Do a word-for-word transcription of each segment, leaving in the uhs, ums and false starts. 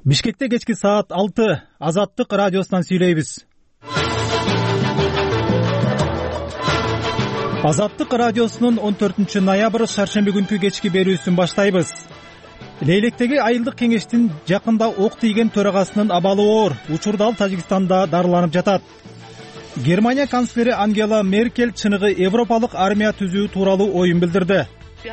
Бишкекте кечки саат алты Азаттык радиосунан сүйлөйбүз. Азаттык радиосунун он төртүнчү ноябрь шаршемби күнкү кечки берүүсүн баштайбыз. Лейлектеги айылдык кеңештин жакында ок тийген төрагасынын абалы оор. Учурда ал Тажикстанда дарыланып жатат. Германия канцлери Ангела Меркель чыныгы европалык армия түзүү тууралуу оюн билдирди.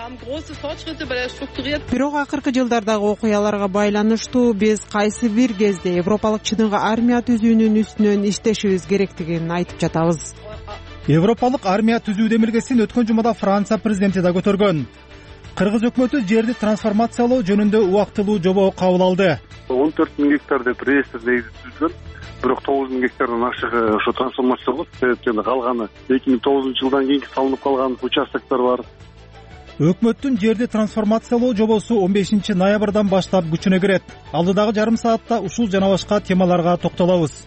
Бирок акыркы жылдардагы окуяларга байланыштуу биз кайсы бир кезде европалык чыныгы армия түзүүнүн үстүнөн иштешибиз керектигин айтып жатабыз. Европалык армия түзүү демилгесин өткөн жумада Франция президенти да көтөргөн. Кыргыз өкмөтү жерди трансформациялоо жөнүндө убактылуу жобо кабыл алды. он төрт миң гектар деп реестр негизи түзүлгөн. Бирок тогуз миң гектардан ашыгы ошо трансформация болот. Себептен калганы эки миң тогузунчу жылдан кийинки салынып калган участоктор бар. Өкмөттүн жерди трансформациялоо жобосу он бешинчи ноябрдан баштап күчүнө кирет. Алдыдагы жарым саатта ушул жана башка темаларга токтолобуз.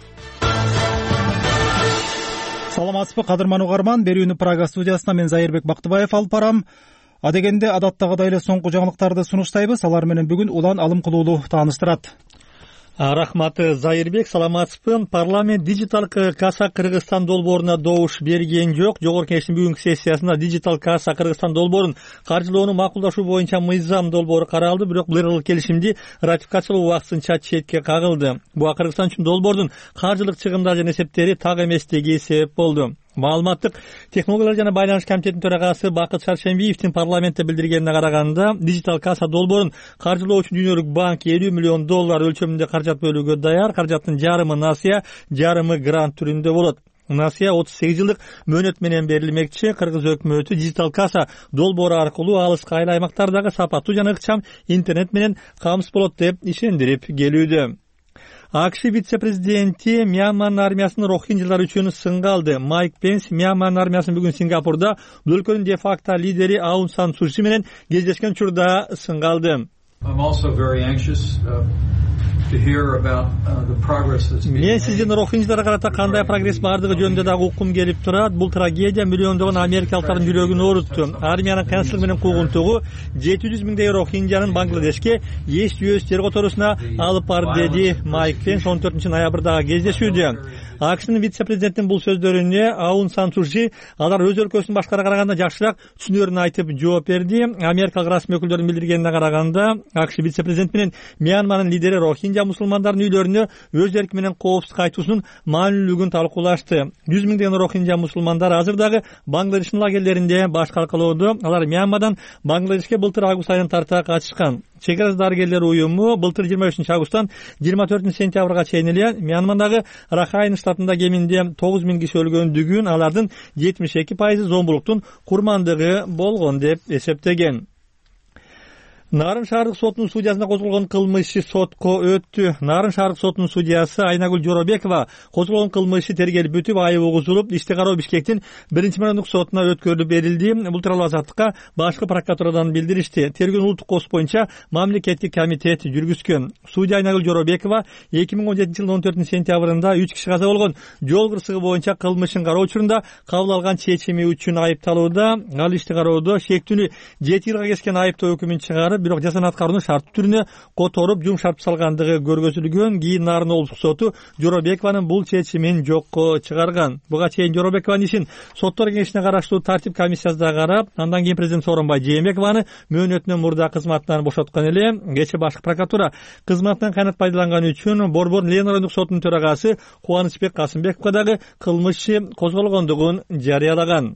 Саламатсызбы кадырман угарман, берүүнү Прага студиясына мен Зайырбек Бактыбаев алып барам. Адегенде адаттагыдай эле соңку жаңылыктарды сунуштайбыз. Алар менен бүгүн Улан Алымкулуулу тааныштырат. Рахмат Зайырбек, саламатсызбы. Парламент Digital Kassa Кыргызстан долбооруна добуш берген жок. Жогорку кеңештин бүгүнкү сессиясында Digital Kassa Кыргызстан долбоорун каржылоону макулдашуу боюнча мыйзам долбоору каралды, бирок бул ыргылык келишимди ратификациялоо убактысынча четке кагылды. Буга Кыргызстан үчүн долбоордун каржылык чыгымдары жана эсептери так эместиги себеп болду. Маалыматтык технологиялар жана байланыш комитетинин төрагасы Бакыт Шаршембиевдин парламентте билдиргенине караганда, Digital Kassa долбоорун каржылоо үчүн Дүйнөлүк банк элүү миллион доллар өлчөмүндө каражат бөлүүгө даяр. Каражаттын жарымы насыя, жарымы грант түрүндө болот. Насыя отуз сегиз жылдык мөөнөт менен берилмекчи. Кыргыз өкмөтү Digital Kassa долбоору аркылуу алыскы айыл аймактардагы сапаттуу жана ыкчам интернет менен камсыз болот деп ишендирип келүүдө. АКШ вице-президенти Мьянманын армиясынын рохинджалар үчүн сынга алды. Майк Пенс Мьянманын армиясын бүгүн Сингапурда өлкөнүн де-факто лидери Аун Сан Су Чи менен кездешкен учурда сынга алды. Мен сиздин рохинджаларга карата кандай прогресс бардыгы жөнүндө дагы уккум келип турат. Бул трагедия миллиондогон америкалыктардын жүрөгүн оорутту. Армиянын кыйынчылык менен куугунтугу жети жүз миңдей рохинджанын Бангладешке эч жүйөс жер которусуна алып барды, деди Майк Пенс он төртүнчү ноябрдагы кездешүүдө. АКШнын вице-президентинин бул сөздөрүнө Аун Сан Су Чи алар өз өлкөсүнүн башкаларга караганда жакшыраак түшүнөрүн айтып жооп берди. Америкалык расмий өкүлдөрдүн билдиргенине караганда, АКШ вице-президенти менен Мьянманын лидери рохинджа мусулмандардын үйлөрүнө өз эрки менен коопсуз кайтуусунун маанилүүлүгүн талкуулашты. жүз миңдеген рохинджа мусулмандар азыр дагы Бангладештин лагерлеринде баш калкалоодо. Алар Мьянмадан Бангладешке былтыр август айынан тарта качышкан. Чек-ара дарыгерлер уюму былтыр жыйырма үчүнчү августтан жыйырма төртүнчү сентябрга чейин эле Мьянмадагы Рахайн штатында кеминде тогуз миң киши өлгөндүгүн, алардын жетимиш эки пайызы зомбулуктун курмандыгы болгон деп эсептеген. Нарын шаардык сотунун судьясына козголгон кылмыш сотко өттү. Нарын шаардык сотунун судьясы Айнагүл Жоробекова козголгон кылмышы тергелип бүтүп, айып угузулуп, ишти кароо Бишкектин биринчи мамлекеттик сотуна өткөрүлүп берилди. Бул тууралуу Азаттыкка башкы прокуратурадан билдиришти. Тергөө улуттук кос боюнча мамлекеттик комитет жүргүзгөн. Судья Айнагүл Жоробекова эки миң он жетинчи жылдын он төртүнчү сентябрында үч киши каза болгон жол кырсыгы боюнча кылмышын кароо учурунда кабыл алган чечими үчүн айыпталууда. Ал ишти кароодо шектүүнү жети жылга кескен айыптоо өкүмүн чыгарып, бирок жазаны аткарууну шарттуу түрүнө которуп, жумшартып салгандыгы көргөзүлгөн. Кийин Нарын облустук соту Жоробекованын бул чечимин жокко чыгарган. Буга чейин Жоробекованын ишин соттор кеңешине караштуу тартип комиссиясы да карап, андан кийин президент Сооронбай Жээнбекованы мөөнөтүнөн мурда кызматынан бошоткон эле. Кечээ башкы прокуратура кызматынан кыянат пайдаланганы үчүн Борбор Ленин райондук сотунун төрагасы Кубанычбек Касымбековго дагы кылмыш козголгондугун жарыялаган.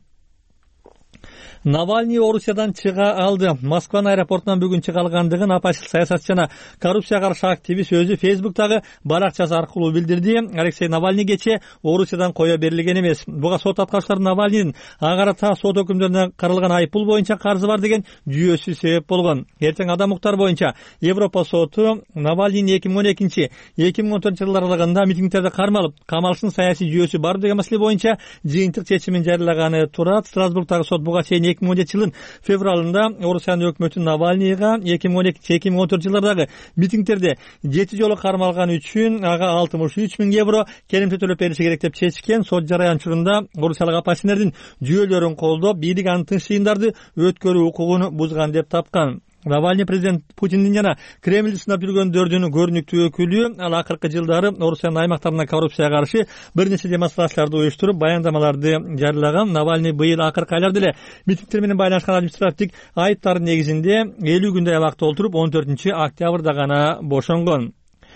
Навальный Орусиядан чыга алды. Москванын аэропортунан бүгүн чыга алгандыгын апачыл саясатчы жана коррупцияга каршы активист өзү Фейсбуктагы баракчасы аркылуу билдирди. Алексей Навальный кечээ Орусиядан кое берилген эмес. Буга сот аткаручулар Навальныйдын ага карата сот өкүмдөрүнө каралган айыппул боюнча карызы бар деген жүйөсү себеп болгон. Эртең адам укуктары боюнча Европа соту Навальныйдын эки миң он экинчи эки миң он төртүнчү жылдар аралыгында митингдерди кармалып, камалыштын саясий жүйөсү бар деген маселе боюнча жыйынтык чечимин жарыялаганы турат. Страсбургдагы сот буга чейин эки миң он жетинчи жылдын февралында Орусиянын өкмөтү Навальныйга эки миң он экинчи эки миң он төртүнчү жылдардагы митингдерде жети жолу кармалган үчүн ага алтымыш үч миң евро керемте төлөп бериши керек деп чечкен. Сот жарыян учурунда орусиялык оппозиционердин жүйөлөрүн колдоп, бийлик аны тынч жыйындарды өткөрүү укугун бузган деп тапкан. Навальный президент Путиндин жана Кремльди сынап жүргөндөрдүн көрүнүктүү өкүлү. Ал акыркы жылдары Орусиянын аймактарында коррупцияга каршы бир нече демонстрацияларды уюштуруп, баяндамаларды жарыялаган. Навальный быйыл акыркы айларда эле митингдер менен байланышкан административдик айыптардын негизинде элүү күндөй абакта отуруп, он төртүнчү октябрда гана бошонгон.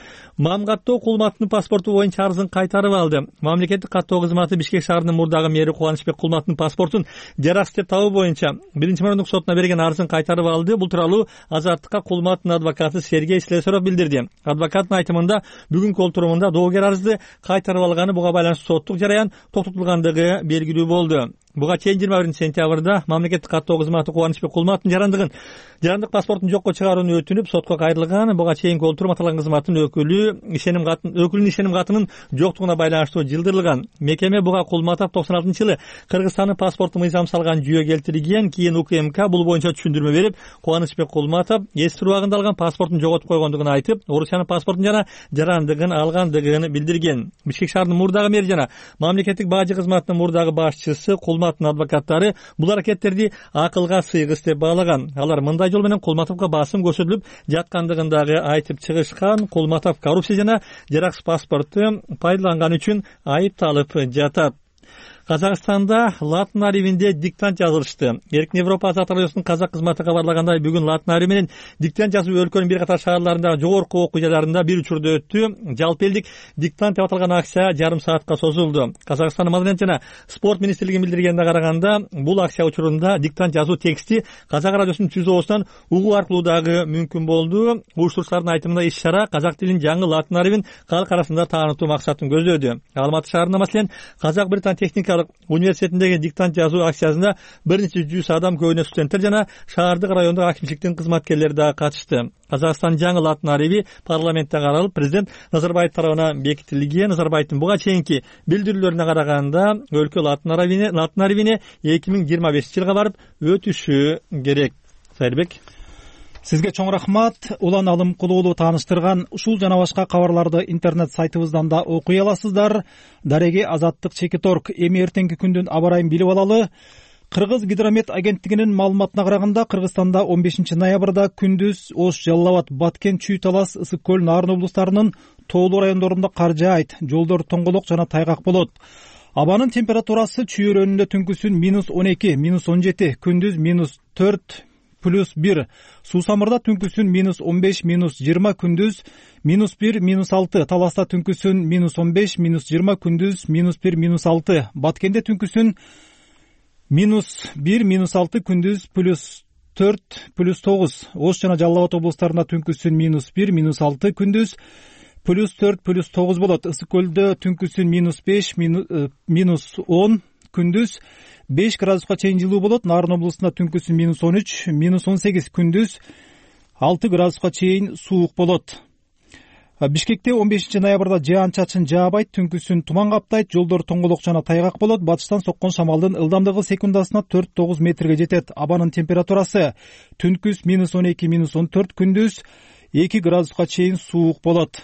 Мам каттоо Кулматтын паспорту боюнча арызын кайтарып алды. Мамлекеттик каттоо кызматы Бишкек шаарынын мурдагы мэри Кубанычбек Кулматтын паспортун жараксыз деп табуу боюнча биринчи мамлекеттик сотуна берген арызын кайтарып алды. Бул тууралуу Азаттыкка Кулматтын адвокаты Сергей Слесарев билдирди. Адвокаттын айтымында бүгүнкү олтурумунда доогер арызды кайтарып алганы, буга байланыштуу соттук жараян токтотулгандыгы белгилүү болду. Буга чейин жыйырма биринчи сентябрда мамлекеттик каттоо кызматы Кубанычбек Кулматтын жарандыгын жарандык паспортун жокко чыгарууну өтүнүп сотко кайрылган. Буга чейинки олтурум аталган кызматтын өкүлү ишеним катын өкүлүнүн ишеним катынын жоктугуна байланыштуу жылдырылган. Мекеме буга Кулматов токсон алтынчы жылы Кыргызстандын паспорту мыйзам салган жүйө келтирген. Кийин УКМК бул боюнча түшүндүрмө берип, Кубанычбек Кулматов эсир убагында алган паспортун жоготуп койгондугун айтып, Орусиянын паспортун жана жарандыгын алгандыгын билдирген. Бишкек шаарынын мурдагы мэри жана мамлекеттик бажы кызматынын мурдагы башчысы Кулматтын адвокаттары бул аракеттерди акылга сыйгыс деп баалаган. Алар мындай жол менен Кулматовго басым көрсөтүлүп жаткандыгын дагы айтып чыгышкан. Кулматов коррупция жана жараксыз паспорту пайдаланган үчүн айыпталып жатат. Казакстанда латын алифбинде диктант жазылышты. Эркин Европа Азаттык радиосунун казак кызматы кабарлагандай, бүгүн латын алифби менен диктант жазуу өлкөнүн бир катар шаарларындагы жогорку окуу жайларында бир учурда өттү. Жалпы элдик диктант деп аталган акция жарым саатка созулду. Казакстандын Маданият жана спорт министрлигинин билдиргенине караганда, бул акция учурунда диктант жазуу тексти казак радиосунун түз оозунан угуу аркылуу дагы мүмкүн болду. Уюштуруучулардын айтымында иш-чара казак тилин жаңы латын алифбин калк арасында таанытуу максатын көздөдү. Алматы шаарында маселен Казак Британ техникалык университетиндеги диктант жазуу акциясында бир нече жүз адам, көбүнө студенттер жана шаардык райондук акимчиликтин кызматкерлери да катышты. Казакстан жаңы латын алифби парламентте каралып, президент Назарбаев тарабынан бекитилген. Назарбаевдин буга чейинки билдирүүлөрүнө караганда, өлкө латын алифбине латын алифбине эки миң жыйырма бешинчи жылга барып өтүшү керек. Сайырбек, сизге чоң рахмат. Улан Алымкулуулу тааныштырган ушул жана башка кабарларды интернет сайтыбыздан да окуй аласыздар. Дареги Азаттык Чекиторг. Эми эртеңки күндүн аба ырайын билип алалы. Кыргыз гидромет агенттигинин маалыматына караганда, Кыргызстанда он бешинчи ноябрда күндүз Ош, Жалал Абад, Баткен, Чүй Талас, Ысык көл, Нарын облустарынын тоолуу райондорунда кар жаайт, жолдор тоңголок жана тайгак болот. Абанын температурасы Чүй өрөөнүндө түнкүсүн минус он эки, минус он жети, күндүз минус төрт, плюс бир. Суусамырда түнкүсүн минус он беш, минус жыйырма, күндүз минус бир, минус алты. Таласта түнкүсүн минус он беш, минус жыйырма, күндүз минус бир, минус алты. Баткенде түнкүсүн минус бир, минус алты, күндүз плюс төрт, плюс тогуз. Ош жана Жалал Абад облустарында түнкүсүн минус бир, минус алты, күндүз плюс төрт, плюс тогуз болот. Ысык көлдө түнкүсүн минус беш, минус он, күндүз беш градуска чейин жылуу болот. Нарын облусунда түнкүсүн минус он үч, минус он сегиз, күндүз алты градуска чейин суук болот. Бишкекте он бешинчи ноябрда жаан чачын жаабайт, түнкүсүн туман каптайт, жолдор тоңголок жана тайгак болот. Батыштан соккон шамалдын ылдамдыгы секундасына төрт тогуз метрге жетет. Абанын температурасы түнкүс минус он эки, минус он төрт, күндүз эки градуска чейин суук болот.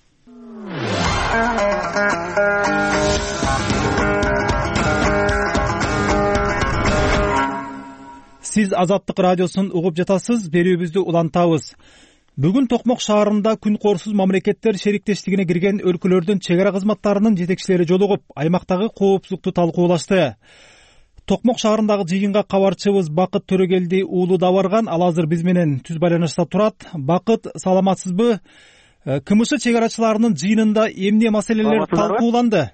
Сиз Азаттык радиосун угуп жатасыз, берүүбүздү улантабыз. Бүгүн Токмок шаарында күн коорсуз мамлекеттер шериктештигине кирген өлкөлөрдүн чек ара кызматтарынын жетекчилери жолугуп, аймактагы коопсуздукту талкуулашты. Токмок шаарындагы жыйынга кабарчыбыз Бакыт Төрөгелди уулу да барган. Ал азыр биз менен түз байланышта турат. Бакыт, саламатсызбы? КМШ чек арачыларынын жыйынында эмне маселелер талкууланды?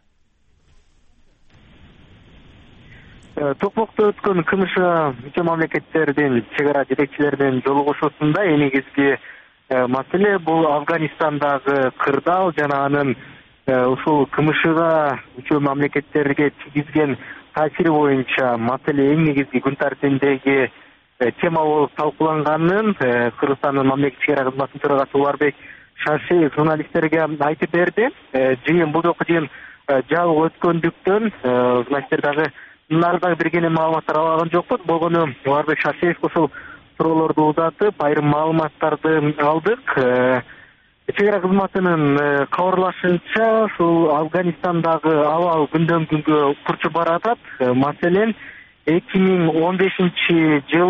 Токмокто өткөн КМШ мүчө мамлекеттердин чек ара жетекчилеринин жолугушуусунда эң негизги маселе бул Афганистандагы кырдаал жана анын ушул КМШга мүчө мамлекеттерге тийгизген таасири боюнча маселе эң негизги күн тартибиндеги тема болуп талкууланганын Кыргызстандын мамлекеттик чек ара кызматынын төрагасы Уларбек Шашиев журналисттерге айтып берди. Жыйын бул жолку жыйын жабык өткөндүктөн журналисттер дагы Нардагы бергене маалыматтар алган жокпуз. Болгону Уларбек Шашиев ушул суроолорду узатып, айрым маалыматтарды алдык. Чек ара кызматынын кабарлашынча, ушул Афганистандагы абал күндөн күнгө курчуп баратат. Маселен, эки миң он бешинчи жылы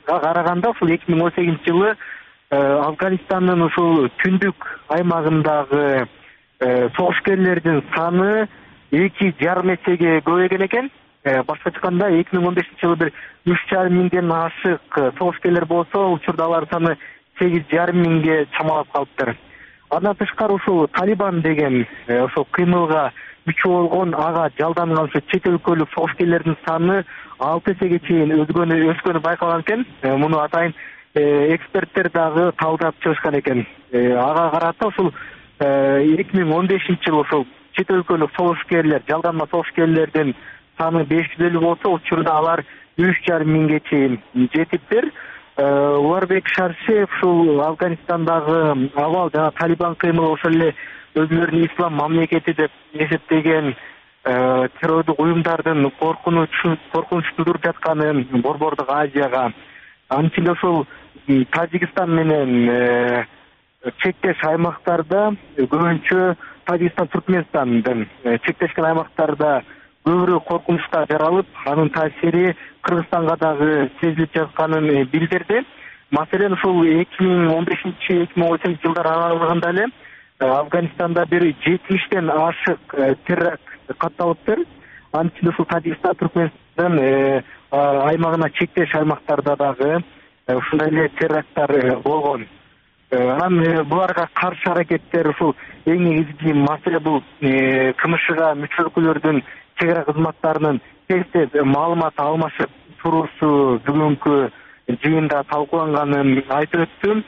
караганда ушул эки миң он сегизинчи жылы Афганистандын ушул түндүк аймагындагы согушкерлердин саны эки жарым эсеге көбөйгөн экен. Башкача айтканда эки миң он бешинчи жылы бир үч жарым миңден ашык согушкерлер болсо, учурда алар саны сегиз жарым миңге чамалап калыптыр. Андан тышкары ушул Талибан деген ошол кыймылга күчү болгон ага жалданган чет өлкөлүк согушкерлердин саны алты эсеге чейин өзгөнү өскөнү байкалган экен. Муну атайын эксперттер дагы талдап чыгышкан экен. Ага карата ушул эки миң он бешинчи жылы ошол чет өлкөлүк согушкерлер, жалданма согушкерлердин саны беш жүз элүү болсо, учурда алар үч жарым миңге чейин жетиптир. Уларбек Шаршев ушул Афганистандагы абал жана Талибан кыймылы ошол эле өзүлөрүн ислам мамлекети деп эсептеген террордук уюмдардын коркунучу коркунучтуур жатканын Борбордук Азияга, анын ичинде ошол Тажикстан менен чектеш аймактарда, көбүнчө Тажикстан Түркмөнстандын чектешкен аймактарда көбүрөөк коркунучта жаралып, анын таасири Кыргызстанга дагы сезилип жатканын билдирди. Маселен ушул эки миң он бешинчи эки миң он сегизинчи жылдар аралыгында эле Афганистанда бир жетимиштен ашык теракт катталыптыр. Анын ичинде ушул Тажикстан Түркмөнстандын аймагына чектеш аймактарда дагы ушундай эле теракттар болгон. Анан буларга каршы аракеттер ушул эң негизги маселе бул КМШга мүчө өлкөлөрдүн чек ара кызматтарынын тез-тез маалымат алмашып туруусу бүгүнкү жыйында талкууланганын айтып өттүм.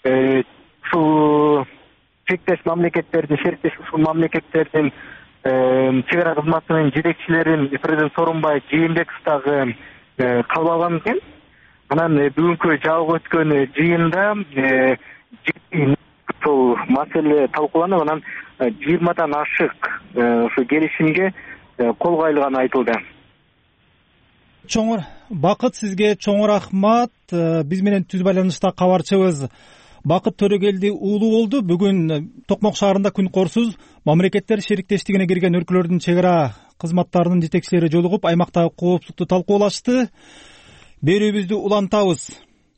Ушул чектеш мамлекеттердин, шериктеш ушул мамлекеттердин чек ара кызматынын жетекчилерин президент Сооронбай Жээнбеков дагы кабыл алган экен. Анан бүгүнкү жабык өткөн жыйында ушул маселе талкууланып, анан жыйырмадан ашык ушул келишимге кол коюлганы айтылды. Чоңур Бакыт, сизге чоңур рахмат. Биз менен түз байланышта кабарчыбыз Бакыт Төрөгелди уулу болду. Бүгүн Токмок шаарында күн корсуз мамлекеттер шериктештигине кирген өлкөлөрдүн чек ара кызматтарынын жетекчилери жолугуп, аймактагы коопсуздукту талкуулашты. Берүүбүздү улантабыз.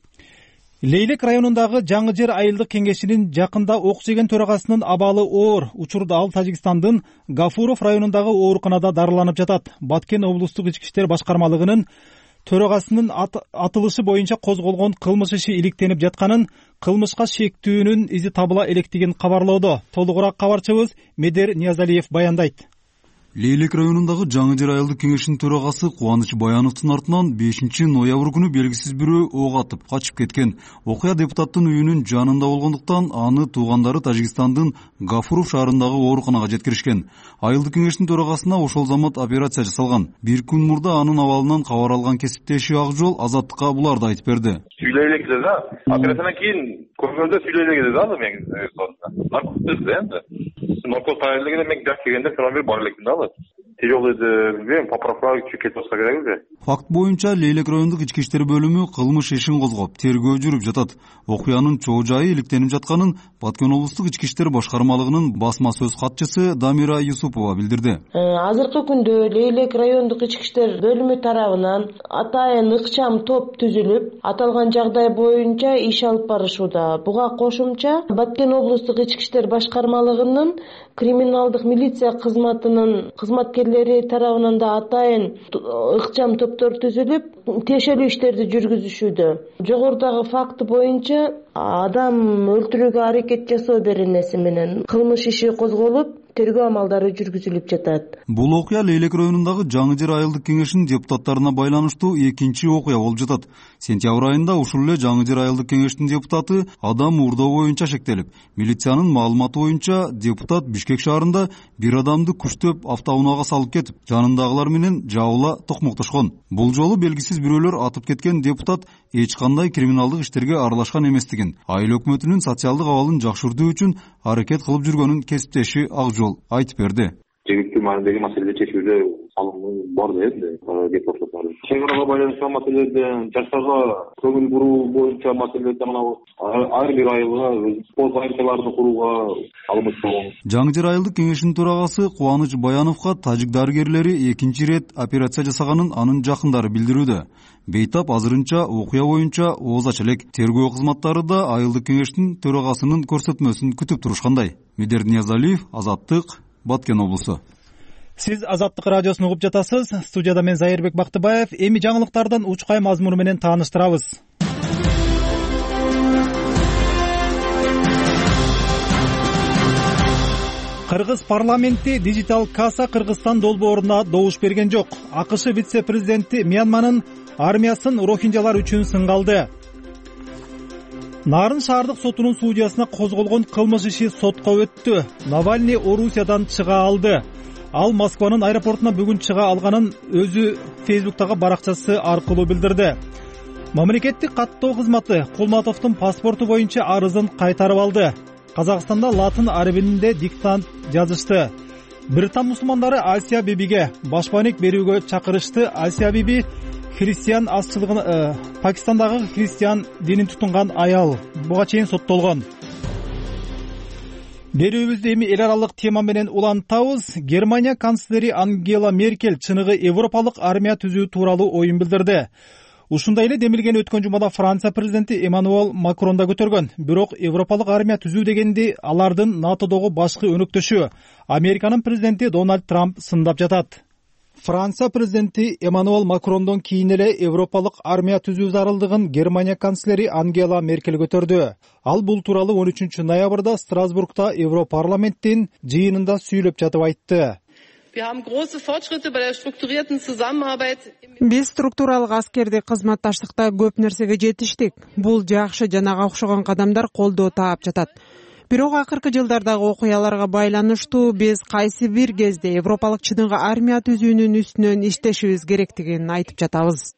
Лейлек районундагы Жаңы Жер айылдык кеңешинин жакында ок жеген төрагасынын абалы оор. Учурда ал Тажикстандын Гафуров районундагы ооруканада дарыланып жатат. Баткен облустук ички иштер башкармалыгынын төрагасынын атылышы боюнча козголгон кылмыш иши иликтенип жатканын, кылмышка шектүүнүн изи табыла электигин кабарлоодо. Толугураак кабарчыбыз Медер Ниязалиев баяндайт. Лейлек районундагы Жаңы Жер айылдык кеңешинин төрагасы Кубаныч Баяновдун артынан бешинчи ноябрь күнү белгисиз бирөө ок атып качып кеткен. Окуя депутаттын үйүнүн жанында болгондуктан аны туугандары Тажикстандын Гафуров шаарындагы ооруканага жеткиришкен. Айылдык кеңештин төрагасына ошол замат операция жасалган. Бир күн мурда анын абалынан кабар алган кесиптеши Ак Жол Азаттыкка буларды айтып берди. Сүйлөй элек да. Операциядан кийин көргөндө сүйлөй элек да ал мен сонда. Наркотик да энди. Наркотик тайылыгына мен жак келгенде бир бар элек да. Тяжелый билбейм, поправка кетип болсо керек эле. Факт боюнча Лейлек райондук ички иштер бөлүмү кылмыш ишин козгоп, тергөө жүрүп жатат. Окуянын чоо жайы иликтенип жатканын Баткен облустук ички иштер башкармалыгынын басма сөз катчысы Дамира Юсупова билдирди. Азыркы күндө Лейлек райондук ички иштер бөлүмү тарабынан атайын ыкчам топ түзүлүп, аталган жагдай боюнча иш алып барышууда. Буга кошумча Баткен облустук ички иштер башкармалыгынын криминалдык милиция кызматынын кызматкерлери тарабынан да атайын ыкчам топтор түзүлүп, тиешелүү иштерди жүргүзүшүүдө. Жогорудагы факт боюнча адам өлтүрүүгө аракет жасоо беренеси менен кылмыш иши козголуп, тергөө амалдары жүргүзүлүп жатат. Бул окуя Лейлек районундагы Жаңы Жер айылдык кеңешинин депутаттарына байланыштуу экинчи окуя болуп жатат. Сентябрь айында ушул эле Жаңы Жер айылдык кеңештин депутаты адам уурдоо боюнча шектелип, милициянын маалыматы боюнча депутат Бишкек шаарында бир адамды күчтөп автоунаага салып кетип, жанындагылар менен жабыла токмоктошкон. Бул жолу белгисиз бирөөлөр атып кеткен депутат эч кандай криминалдык иштерге аралашкан эместигин, айыл өкмөтүнүн социалдык абалын жакшыртуу үчүн аракет кылып жүргөнүн кесиптеши Ак Жол айтып берди. жергиликтүү маанидеги маселеди чечүүгө салымы бар да энди депутаттар. Чек арага байланыштуу маселелерде, жаштарга көңүл буруу боюнча маселелерде мына ар бир айылга спорт айылдарын курууга алымыш болгон. Жаңы жер айылдык кеңешинин төрагасы Кубаныч Баяновго тажик дарыгерлери экинчи ирет операция жасаганын анын жакындары билдирүүдө. Бейтап азырынча окуя боюнча ооз ача элек. Тергөө кызматтары да айылдык кеңештин төрагасынын көрсөтмөсүн күтүп турушкандай. Медер Ниязалиев, Азаттык, Баткен облусу. Сиз Азаттык радиосун угуп жатасыз. Студияда мен Зайырбек Бактыбаев. Эми жаңылыктардан учкай мазмуну менен тааныштырабыз. Кыргыз парламенти дижитал касса Кыргызстан долбооруна добуш берген жок. АКШ вице-президенти Мьянманын армиясын рохинжалар үчүн сынга алды. Нарын шаардык сотунун судьясына козголгон кылмыш иши сотко өттү. Навальный Орусиядан чыга алды. Ал Москванын аэропортуна бүгүн чыга алганын өзү Фейсбуктагы баракчасы аркылуу билдирди. Мамлекеттик каттоо кызматы Кулматовдун паспорту боюнча арызын кайтарып алды. Казакстанда латын арабинде диктант жазышты. Британ мусулмандары Асия Бибиге башпаник берүүгө чакырышты. Асия Биби христиан азчылыгын э, Пакистандагы христиан динин тутунган аял. Буга чейин соттолгон. Берүүбүздү эми эл аралык тема менен улантабыз. Германия канцлери Ангела Меркель чыныгы европалык армия түзүү тууралуу оюн билдирди. Ушундай эле демилген өткөн жумада Франция президенти Эммануэл Макрон да көтөргөн. Бирок европалык армия түзүү дегенди алардын НАТОдогу башкы өнөктөшү Американын президенти Дональд Трамп сындап жатат. Франция президенти Эммануэл Макрондон кийин эле европалык армия түзүү зарылдыгын Германия канцлери Ангела Меркель көтөрдү. Ал бул тууралуу он үчүнчү ноябрда Страсбургда Европарламенттин жыйынында сүйлөп жатып айтты. Биз структуралык аскердик кызматташтыкта көп нерсеге жетиштик. Бул жакшы жана ага окшогон кадамдар колдоо таап жатат. Бирок акыркы жылдардагы окуяларга байланыштуу биз кайсы бир кезде европалык чыныгы армия түзүүнүн үстүнөн иштешибиз керектигин айтып жатабыз.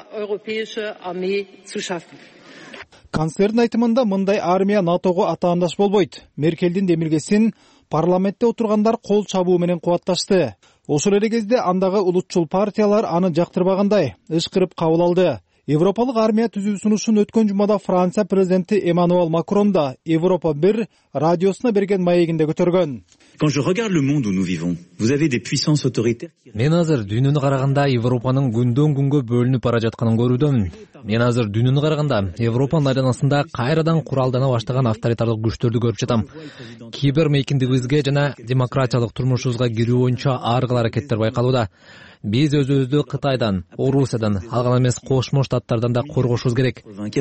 Канцлердин айтымында мындай армия НАТОго атаандаш болбойт. Меркелдин демилгесин парламентте отургандар кол чабуу менен кубатташты. Ошол эле кезде андагы улутчул партиялар аны жактырбагандай ышкырып кабыл алды. Европалык армия түзүү сунушун өткөн жумада Франция президенти Эммануэл Макрон да Европа бир радиосуна берген маегинде көтөргөн. Мен азыр дүйнөнү караганда Европанын күндөн күнгө бөлүнүп бара жатканын көрүүдөмүн. Мен азыр дүйнөнү караганда Европанын айланасында кайрадан куралдана баштаган авторитардык күчтөрдү көрүп жатам. Кибер мейкиндигибизге жана демократиялык турмушубузга кирүү боюнча ар кыл аракеттер байкалууда. Биз өзүбүздү Кытайдан, Орусиядан, ал гана эмес Кошмо Штаттардан да коргошубуз керек.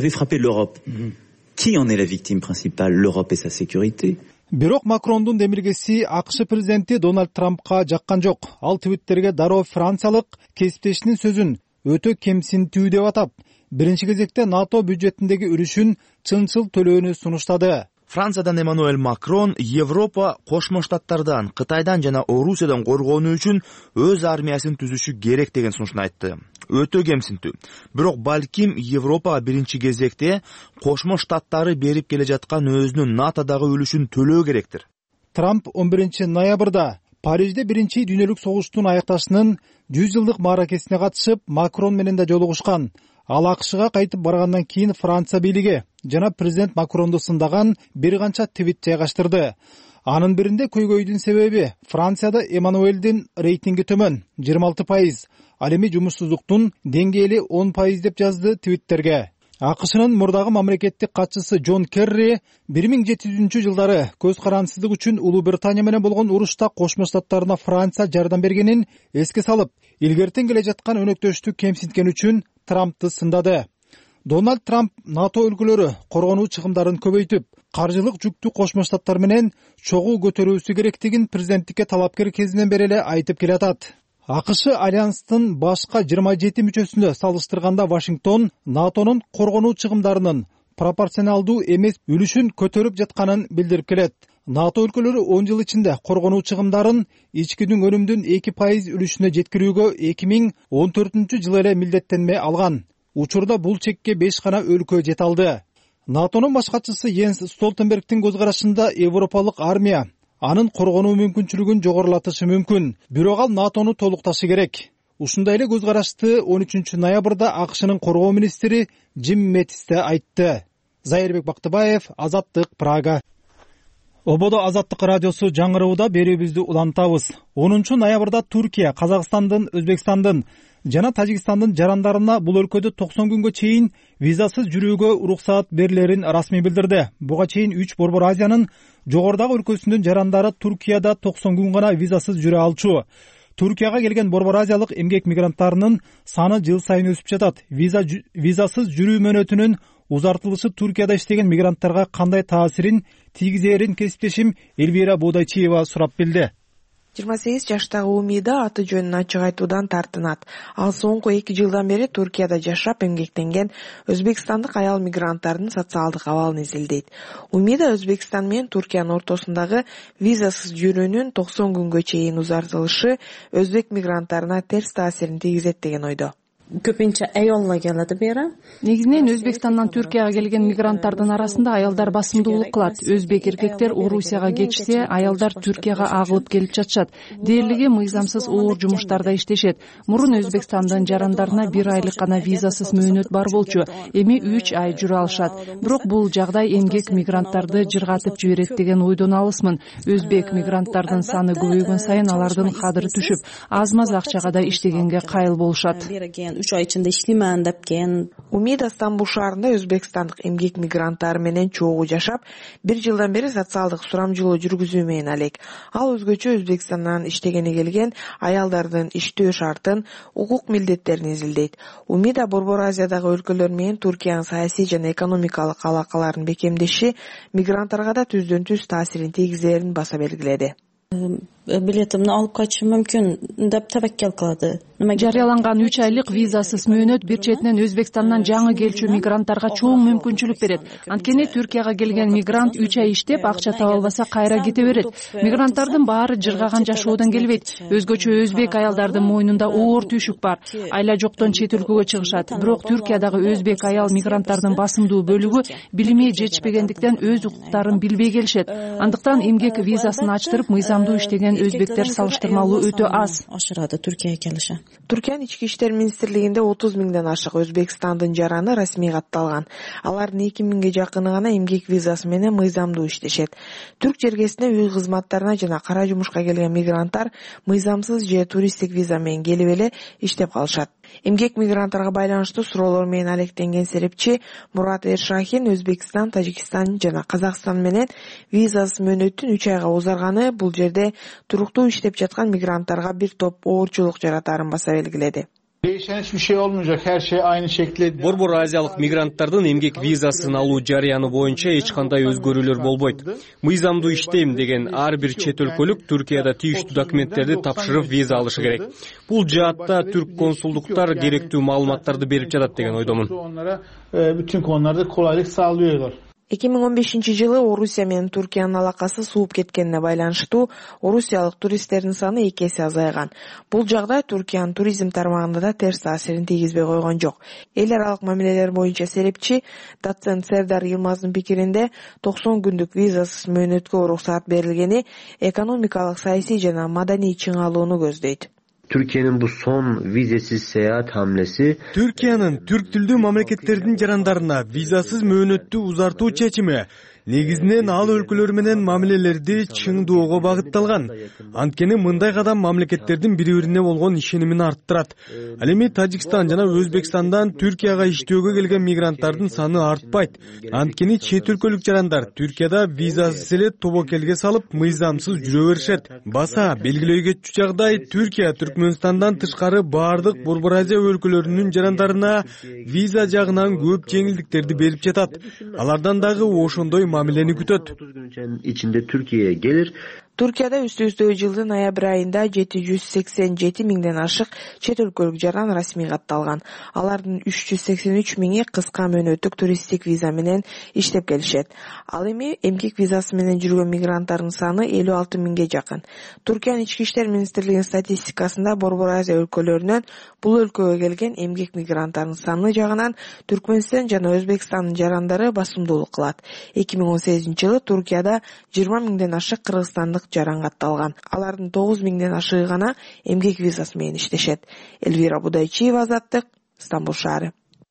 Бирок Макрондун демилгеси АКШ президенти Дональд Трампка жаккан жок. Ал твиттерге дароо франциялык кесиптешинин сөзүн өтө кемсинтүү деп атап, биринчи кезекте НАТО бюджетиндеги үлүшүн чынчыл төлөөнү сунуштады. Франциядан Эммануэл Макрон Европа Кошмо Штаттардан, Кытайдан жана Орусиядан коргонуу үчүн өз армиясын түзүшү керек деген сунушун айтты. Өтө кемсинтүү. Бирок балким Европа биринчи кезекте Кошмо Штаттары берип келе жаткан өзүнүн НАТОдагы үлүшүн төлөө керектир. Трамп он биринчи ноябрда Парижде биринчи дүйнөлүк согуштун аякташынын жүз жылдык мааракесине катышып, Макрон менен да жолугушкан. Ал АКШга кайтып баргандан кийин Франция бийлиги жана президент Макронду сындаган бир канча твит жайгаштырды. Анын биринде көйгөйдүн себеби Францияда Эммануэлдин рейтинги төмөн жыйырма алты пайыз, ал эми жумушсуздуктун деңгээли он пайыз деп жазды твиттерге. АКШнын мурдагы мамлекеттик катчысы Джон Керри бир миң жети жүзүнчү жылдары көз карансыздык үчүн Улуу Британия менен болгон урушта Кошмо Штаттарына Франция жардам бергенин эске салып, илгертен келе жаткан өнөктөштү кемсинткен үчүн Трампты сындады. Дональд Трамп НАТО өлкөлөрү коргонуу чыгымдарын көбөйтүп, каржылык жүктү Кошмо Штаттар менен чогуу көтөрүүсү керектигин президенттикке талапкер кезинен бери эле айтып келатат. АКШ альянстын башка жыйырма жети мүчөсүнө салыштырганда Вашингтон НАТОнун коргонуу чыгымдарынын пропорционалдуу эмес үлүшүн көтөрүп жатканын билдирип келет. НАТО өлкөлөрү он жыл ичинде коргонуу чыгымдарын ичкидүн өнүмдүн эки пайыз үлүшүнө жеткирүүгө эки миң он төртүнчү жылы эле милдеттенме алган. Учурда бул чекке беш гана өлкө жете алды. НАТОнун баш катчысы Йенс Столтенбергдин көз карашында европалык армия анын коргонуу мүмкүнчүлүгүн жогорулатышы мүмкүн. Бирок ал натону толукташы керек. Ушундай эле көз карашты он үчүнчү ноябрда АКШнын коргоо министри Джим Мэттис да айтты. Зайырбек Бактыбаев, Азаттык, Прага. Ободо Азаттык радиосу жаңырыууда берүүбүздү улантабыз. онунчу ноябрда Туркия Казакстандын, Өзбекстандын жана Тажикстандын жарандарына бул өлкөдө токсон күнгө чейин визасыз жүрүүгө уруксаат берилерин расмий билдирди. Буга чейин үч Борбор Азиянын жогорудагы өлкөсүнүн жарандары Туркияда токсон күн гана визасыз жүрө алчу. Туркияга келген Борбор Азиялык эмгек мигранттарынын саны жыл сайын өсүп жатат. Виза визасыз жүрүү мөөнөтүнүн узартылышы Туркияда иштеген мигранттарга кандай таасирин тийгизерин кесиптешим Элвира Бодайчиева сурап билди. жыйырма сегиз жаштагы Умида аты жөнүн ачык айтуудан тартынат. Ал соңку эки жылдан бери Туркияда жашап эмгектенген өзбекстандык аял мигранттардын социалдык абалын изилдейт. Умида Өзбекстан менен Туркиянын ортосундагы визасыз жүрүүнүн токсон күнгө чейин узартылышы өзбек мигранттарына терс таасирин тийгизет деген ойдо. Көпүнчө аялдар келет бери. Негизинен Өзбекстандан Түркияга келген мигранттардын арасында аялдар басымдуулук кылат. Өзбек эркектер Орусияга кетишсе, аялдар Түркияга агылып келип жатышат. Дээрлиги мыйзамсыз оор жумуштарда иштешет. Мурун Өзбекстандын жарандарына бир айлык гана визасыз мөөнөт бар болчу. Эми үч ай жүрө алышат. Бирок бул жагдай эмгек мигранттарды жыргатып жиберет деген ойдон алысмын. Өзбек мигранттардын саны көбөйгөн сайын алардын кадыры түшүп, аз-маз акчага да иштегенге кайыл болушат. үч ай ичинде иштеймэн деп кен. Умида Стамбул шаарында өзбекстандык эмгек мигранттары менен чогуу жашап, бир жылдан бери социалдык сурамжылоо жүргүзүү менен алек. Ал өзгөчө Өзбекстандан иштегени келген аялдардын иштөө шартын, укук милдеттерин изилдейт. Умида Борбор Азиядагы өлкөлөр менен Туркиянын саясий жана экономикалык алакаларын бекемдеши мигранттарга да түздөн түз таасирин тийгизерин баса белгиледи. Билетимди алып кайтышым мүмкүн деп табаккел кылды. Жарыяланган үч айлык визасыз мөөнөт бир четинен Өзбекстандан жаңы келчү мигранттарга чоң мүмкүнчүлүк берет. Анткени Түркияга келген мигрант үч ай иштеп акча таба албаса кайра кете берет. Мигранттардын баары жыргаган жашоодон келбейт. Өзгөчө өзбек аялдардын мойнунда оор түйшүк бар. Айла жоктон чет өлкөгө чыгышат. Бирок Түркиядагы өзбек аял мигранттардын басымдуу бөлүгү билими жетишпегендиктен өз укуктарын билбей келишет. Андыктан эмгек визасын ачтырып мыйзамдуу иштеген өзбектер салыштырмалуу өтө аз. Ашырады Түркияга келиши. Түркиянын ички иштер министрлигинде отуз миңден ашык Өзбекстандын жараны расмий катталган. Алардын эки миңге жакыны гана эмгек визасы менен мыйзамдуу иштешет. Түрк жергесине үй кызматтарына жана кара жумушка келген мигранттар мыйзамсыз же туристтик виза менен келип эле иштеп калышат. Эмгек мигранттарга байланыштуу суроолор менен алектенген серепчи Мурат Эршахин Өзбекстан, Тажикстан жана Казакстан менен визасыз мөөнөттүн үч айга узарганы бул жерде туруктуу иштеп жаткан мигранттарга бир топ оорчулук жаратарын баса белгиледи. Değişen hiçbir şey olmayacak. Her şey aynı şekilde. Борбор Азиялык мигранттардын эмгек визасын алуу жарыяны боюнча эч кандай өзгөрүүлөр болбойт. Мыйзамдуу иштейм деген ар бир чет өлкөлүк Түркияда тийиштүү документтерди тапшырып виза алышы керек. Бул жаатта түрк консулдуктар керектүү маалыматтарды берип жатат деген ойдомун. Onlara bütün konularda kolaylık sağlıyorlar. эки миң он бешинчи жылы Орусия менен Туркиянын алакасы сууп кеткенине байланыштуу орусиялык туристтердин саны эки эсе азайган. Бул жагдай Туркиянын туризм тармагында да терс таасирин тийгизбей койгон жок. Эл аралык мамилелер боюнча серепчи доцент Сердар Йылмаздын пикиринде токсон күндүк визасыз мөөнөткө уруксаат берилгени экономикалык, саясий жана маданий чыңалууну көздөйт. Türkiye'nin bu son vizesiz seyahat hamlesi Türkiye'nin Türk tilдүү мамлекеттердин жарандарына визасыз мөөнөттү узартуу чечими негизинен ал өлкөлөр менен мамилелерди чыңдоого багытталган. Анткени мындай кадам мамлекеттердин бири-бирине болгон ишенимин арттырат. Ал эми Тажикстан жана Өзбекстандан Түркияга иштөөгө келген мигранттардын саны артпайт. Анткени чет өлкөлүк жарандар Түркияда визасыз эле тобокелге салып мыйзамсыз жүрө беришет. Баса белгилөө кетчү жагдай Түркия Түркмөнстандан тышкары баардык Борбор Азия өлкөлөрүнүн жарандарына виза жагынан көп жеңилдиктерди берип жатат. Алардан дагы ошондой мамилени күтөт. İçinde Türkiye'ye gelir. Түркияда үстү-үстөгү жылдын ноябрь айында жети жүз сексен жети миңден ашык чет өлкөлүк жаран расмий катталган. Алардын үч жүз сексен үч миңи кыска мөөнөттүк туристтик виза менен иштеп келишет. Ал эми эмгек визасы менен жүргөн мигранттардын саны элүү алты миңге жакын. Түркиянын ички иштер министрлигинин статистикасында Борбор Азия өлкөлөрүнөн бул өлкөгө келген эмгек мигранттардын саны жагынан Түркмөнстан жана Өзбекстандын жарандары басымдуулук кылат. эки миң он сегизинчи жылы Туркияда жыйырма миңден ашык кыргызстандык жаран катталган. Алардын тогуз миңден ашыгы гана эмгек визасы менен иштешет. Элвира Будайчиева, Азаттык, Стамбул шаары.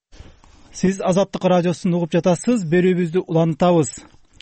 Сиз Азаттык радиосун угуп жатасыз. Берүүбүздү улантабыз.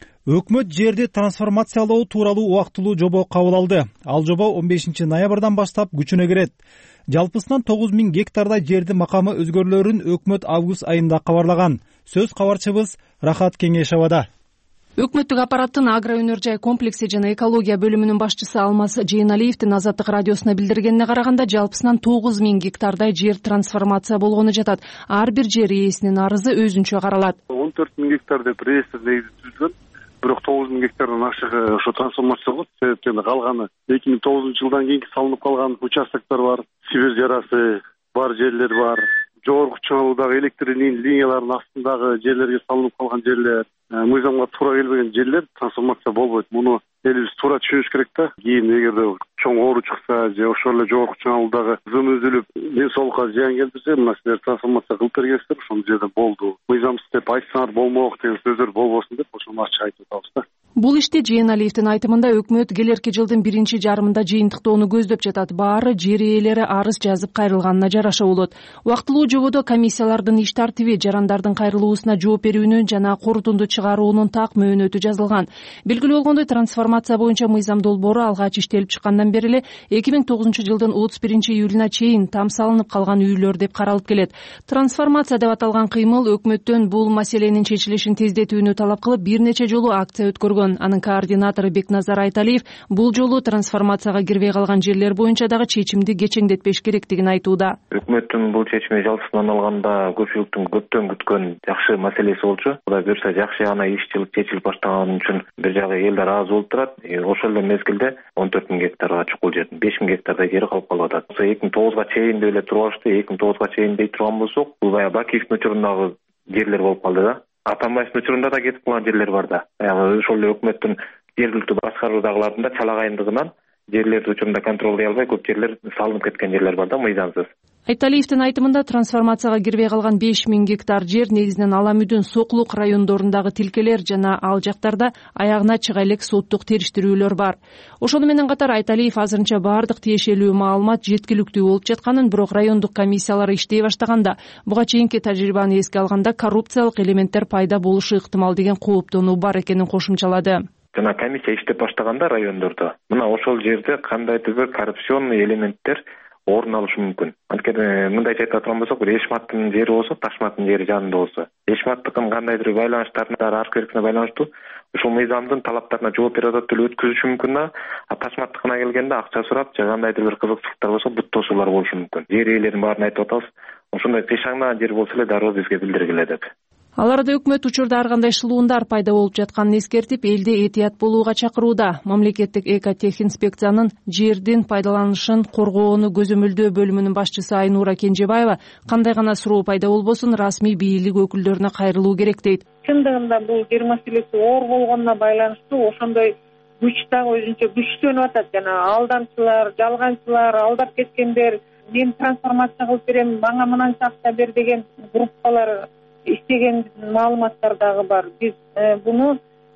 Өкмөт жерди трансформациялоо тууралуу убактылуу жобо кабыл алды. Ал жобо он бешинчи ноябрдан баштап күчүнө кирет. Жалпысынан тогуз миң гектардай жерди макамы өзгөрүлөрүн өкмөт август айында кабарлаган. Сөз кабарчыбыз Рахат Кеңешевада. Өкмөттүк аппараттын агроөнөр жай комплекси жана экология бөлүмүнүн башчысы Алмаз Жейналиевдин Азаттык радиосуна билдиргенине караганда, жалпысынан тогуз миң гектардай жер трансформация болгону жатат. Ар бир жер ээсинин арызы өзүнчө каралат. он төрт миң гектар деп реестр негизи түзүлгөн. Бирок тогуз миң гектардан ашыгы ошо трансформация болот. Себептен калганы эки миң тогузунчу жылдан кийинки салынып калган участоктор бар, Сибирь жарасы бар жерлер бар. Жогорку чоңалуудагы электр линияларынын астындагы жерлерге салынып калган жерлер, мыйзамга туура келбеген жерлер трансформация болбойт. Муну элибиз туура түшүнүш керек да. Кийин эгерде чоң оору чыкса же ошол эле жогорку чоңалуудагы зым үзүлүп, ден соолукка зыян келтирсе, мына силер трансформация кылып бергенсиздер, ошол жерде болду. Мыйзамсыз деп айтсаңар болмок деген сөздөр болбосун деп ошону ачык айтып атабыз да. Бул иште Жейналиевдин айтымында өкмөт келерки жылдын биринчи жарымында жыйынтыктоону көздөп жатат. Баары жер ээлери арыз жазып кайрылганына жараша болот. Убактылуу жободо комиссиялардын иш тартиби, жарандардын кайрылуусуна жооп берүүнүн жана корутунду чыгаруунун так мөөнөтү жазылган. Белгилүү болгондой, трансформация боюнча мыйзам долбоору алгач иштелип чыккандан бери эле эки миң тогузунчу жылдын отуз биринчи июлуна чейин там салынып калган үйлөр деп каралып келет. Трансформация деп аталган кыймыл өкмөттөн бул маселенин чечилишин тездетүүнү талап кылып бир нече жолу акция өткөргөн. Анын координатору Бекназар Айталиев бул жолу трансформацияга кирбей калган жерлер боюнча дагы чечимди кечеңдетпеш керектигин айтууда. Өкмөттүн бул чечими жалпысынан алганда көпчүлүктүн көптөн күткөн жакшы маселеси болчу. Кудай буюрса жакшы гана иш чечилип баштаган үчүн бир жагы элдер ыраазы болуп турат. Ошол эле мезгилде он төрт миң гектарга чукул жер, беш миң гектардай жери калып калып атат. эки миң тогузга чейин деп эле туруп алышты. эки миң тогузга чейин дей турган болсок, бул баягы Бакиевдин учурундагы жерлер болуп калды да. Атамбаевдин учурунда да кетип калган жерлер бар да. Баягы ошол эле өкмөттүн жергиликтүү башкаруудагылардын да чалагайындыгынан жерлерди учурунда контролдой албай көп жерлер салынып кеткен жерлер бар да, мыйзамсыз. Айталиевдин айтымында, трансформацияга кирбей калган беш миң гектар жер негизинен Ала Мүдүн, Соклук райондорундагы тилкелер жана ал жактарда аягына чыга элек соттук териштирүүлөр бар. Ошону менен катар Айталиев азырынча баардык тиешелүү маалымат жеткиликтүү болуп жатканын, бирок райондук комиссиялар иштей баштаганда, буга чейинки тажрыйбаны эске алганда коррупциялык элементтер пайда болушу ыктымал деген кооптонуу бар экенин кошумчалады. Жана комиссия иштеп баштаганда райондордо мына ошол жерде кандайдыр бир коррупционный элементтер орун алышы мүмкүн. Анткени мындайча айта турган болсок, Эшматтын жери болсо, Ташматтын жери жанында болсо, Эшматтыкын кандайдыр байланыштарына аркылуу байланыштуу ушул мыйзамдын талаптарына жооп берип атат деле өткүзүшү мүмкүн да. А Ташматтыкына келгенде акча сурап, же кандайдыр бир кызыкчылыктар болсо, бут тосуулар болушу мүмкүн. Жер ээлеринин баарын айтып атабыз. Ошондой кыйшаңдаган жер болсо эле дароо бизге билдиргиле деп. Аларда өкмөт учурда ар кандай шылуундар пайда болуп жатканын эскертип, элди этият болууга чакырууда. Мамлекеттик экотехинспекциянын жердин пайдаланышын коргоону көзөмөлдөө бөлүмүнүн башчысы Айнура Кенжебаева кандай гана суроо пайда болбосун расмий бийлик өкүлдөрүнө кайрылуу керек дейт. Чындыгында бул жер маселеси оор болгонуна байланыштуу ошондой күч дагы өзүнчө күчтөнүп атат. Жана алдамчылар, жалганчылар, алдап кеткендер, мен трансформация кылып берем, мага мынанча акча бер деген группалар иштеген маалыматтар дагы бар. Биз буну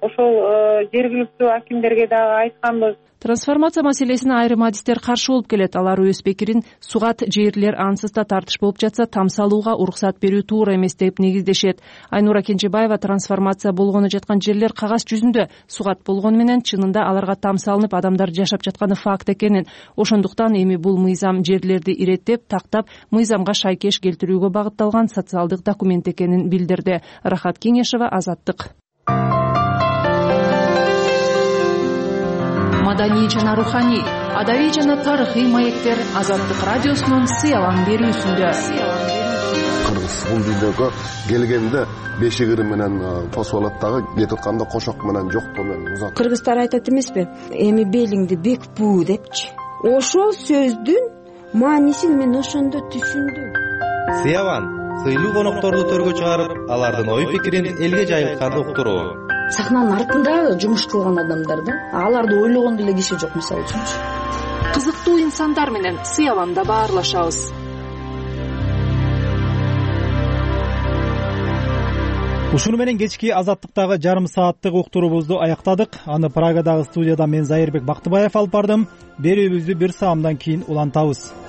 ошол жергиликтүү акимдерге дагы айтканбыз. Трансформация маселесине айрым адистер каршы болуп келет. Алар өз пикирин сугат жерлер ансыз да тартыш болуп жатса, там салууга уруксат берүү туура эмес деп негиздешет. Айнура Кенжебаева трансформация болгону жаткан жерлер кагаз жүзүндө сугат болгону менен чынында аларга там салынып адамдар жашап жатканы факт экенин, ошондуктан эми бул мыйзам жерлерди иреттеп, тактап, мыйзамга шайкеш келтирүүгө багытталган социалдык документ экенин билдирди. Рахат Кеңешева, Азаттык. Маданий жана руханий, адабий жана тарыхый маектер Азаттык радиосунун сыялан берүүсүндө. Кыргыз бул видеого келгенде бешигири менен тосуп алат дагы, кетип атканда кошок менен жоктоо менен узат. Кыргыздар айтат эмеспи? Эми белиңди бекпүү депчи. Ошол сөздүн маанисин мен ошондо түшүндүм. Сыялан сыйлуу конокторду төргө чыгарып, алардын ой пикирин элге жайылтканды уктуруу. Сахнанын артында жумуш кылган адамдар да, аларды ойлогон деле киши жок, мисалы үчүнчү. Кызыктуу инсандар менен сыяланда баарлашабыз. ушуну менен кечки азаттыктагы жарым сааттык уктуруубузду аяктадык. Аны Прагадагы студияда мен Зайырбек Бактыбаев алып бардым. Берүүбүздү бир саамдан кийин улантабыз.